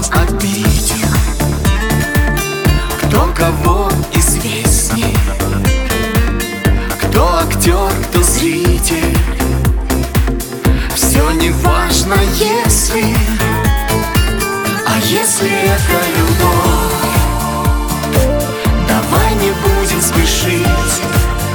обидел, кто кого известней, кто актер, кто зритель. Все не важно, если, а если это любовь, давай не будем спешить.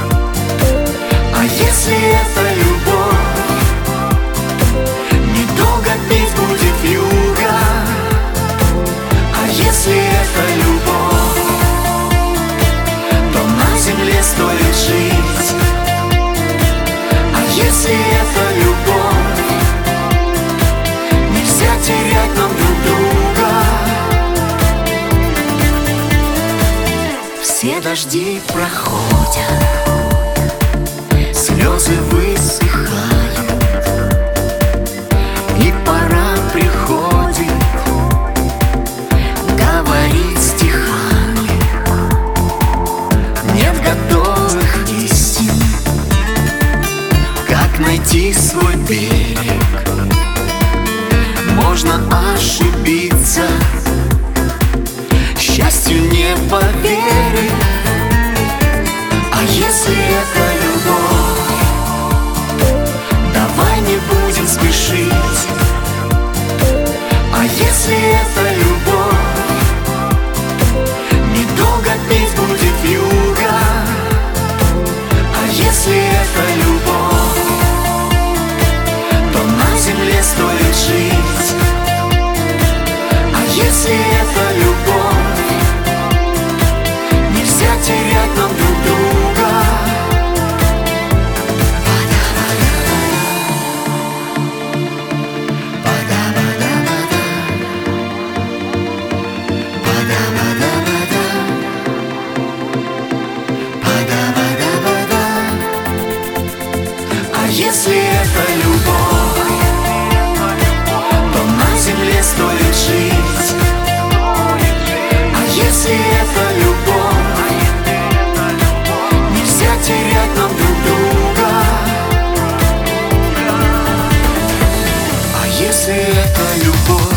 А если это любовь, недолго петь будет вьюга. А если это любовь, то на земле стоит жить. А если это любовь, нельзя терять нам друг друга. Все дожди проходят, слезы высыхают, и пора приходит говорить стихами. Нет готовых истин, как найти свой берег. Можно ошибиться, счастью не поверить. А если это любовь, давай не будем спешить. А если это любовь, недолго петь будет вьюга. А если это любовь, то на земле стоит жить. А если это любовь, нельзя терять нам друг друга. А если это любовь, то на земле стоит жить. А если это любовь, нельзя терять нам друг друга. А если это любовь,